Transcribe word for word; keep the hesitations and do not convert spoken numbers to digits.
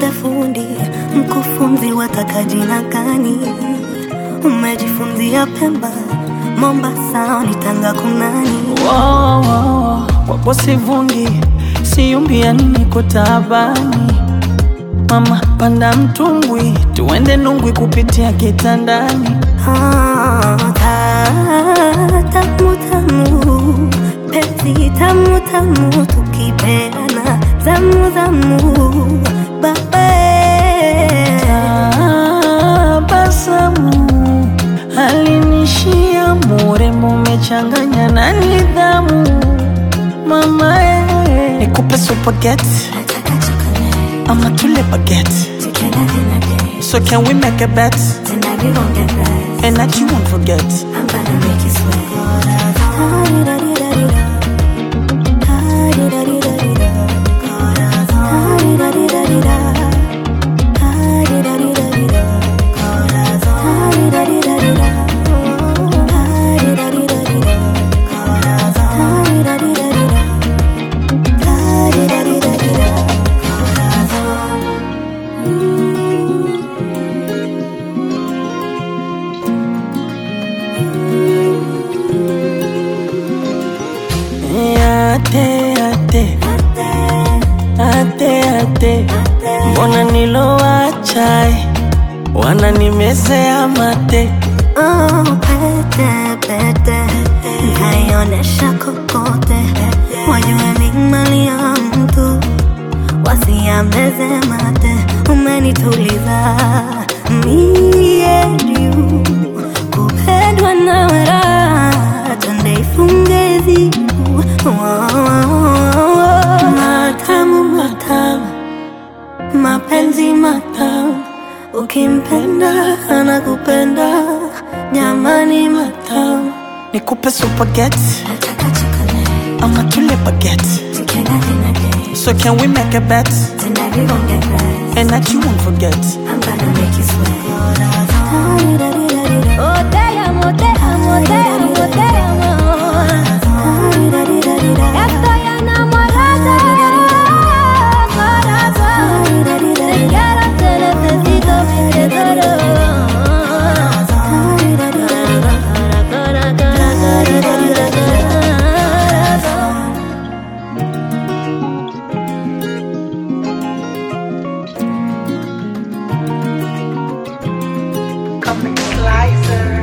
niite fundi, mkufunzi wataka jina gani? Umejifunzia Pemba, Mombasa, ni Tanga kunani? Wow, wow, wapo sivungi, siyumbia niko taabani. Mama panda mtumbwi, tuende Nungwi kupitia kitandani. Ah, ta, tamu tamu, penzi tamu tamu, tukipeana zamu zamu, babe. Tabasamu alinishia, murembo umechanganya na nidhamu. Mama eh, nikupe spaghetti ama tule baguette. So can we make a bet? Tonight we gon' get blessed, and that you won't forget. I'm gonna make you sweat. Ate, ate, ate, ate, mbona nilowacha wana nimezea mate. Oh, pete, pete, nkaionesha kokote, wajue ni mali ya mtu, wasiameze mate. Umenituliza mie juu, kupendwa na wera, twende ifunge zibu. Matamu matamu, mapenzi matamu, ukimpenda anakupenda, jamani matamu. Nikupe spaghetti ama tule baguette. So can we make a bet? Tonight we gon' get blessed, and that you won't forget. I'm gonna make you sweat. Oh, te amo, te amo, te amo, te amo. Estoy enamorada, corazón. Te quiero, te necesito, te adoro. Coming slicer.